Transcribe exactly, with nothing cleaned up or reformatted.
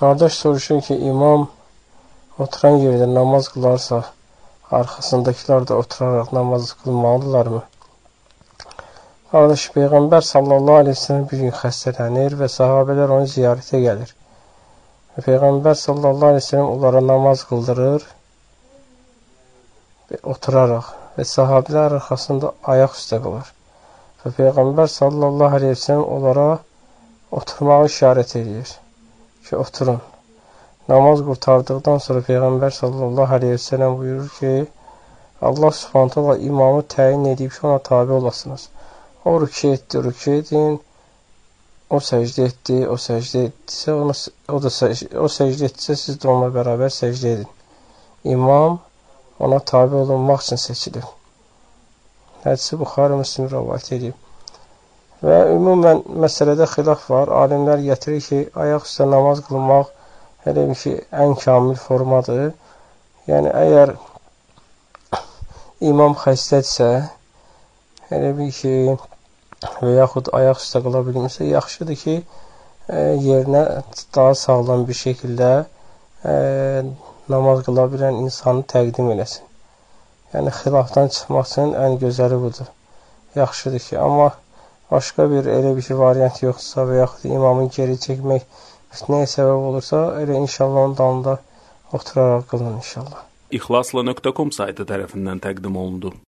Qardaş soruşur ki, imam oturan yerdə namaz qılarsa, arxasındakılar da oturaraq namaz qılmalıdırlarmı? Qardaş, Peyğəmbər sallallahu aleyhi ve sellem bir gün xəstələnir və sahabələr onu ziyarətə gəlir. Və Peyğəmbər sallallahu aleyhi ve sellem onlara namaz qıldırır və oturaraq və sahabələr arxasında ayaq üstə qılır. Və Peyğəmbər sallallahu aleyhi ve sellem onlara oturmağı işarət edir ki, oturun. Namaz qurtardıqdan sonra Peyğəmbər sallallahu aleyhi ve sellem buyurur ki, Allah subhanahu taala imamı təyin edib ki, ona tabi olasınız. O rükü etdi, rükü edin. O səcdə etdi, o səcdə etdisə, onu, o da səcdə, o səcdə etdisə, siz də onunla bərabər səcdə edin. İmam ona tabi olunmaq üçün seçilir. Hədisi Buxari Müslim rəvayət edib. Və ümumən məsələdə xilaf var. Alimlər gətirir ki, ayaq üstə namaz qılmaq elə bir ki, ən kamil formadır. Yəni, əgər imam xəstədirsə, elə bir ki, və yaxud ayaq üstə qıla bilmirsə, yaxşıdır ki, yerinə daha sağlam bir şəkildə e, namaz qıla bilən insanı təqdim eləsin. Yəni, xilafdan çıxmaq üçün ən gözəli budur. Yaxşıdır ki, amma başqa bir elə bir ki, variant yoxdursa və yaxud imamın geri çəkmək nəyə səbəb olursa, elə inşallah onun dalında oturaraq qılın inşallah. İxlasla nöqtə com saytı tərəfindən təqdim olundu.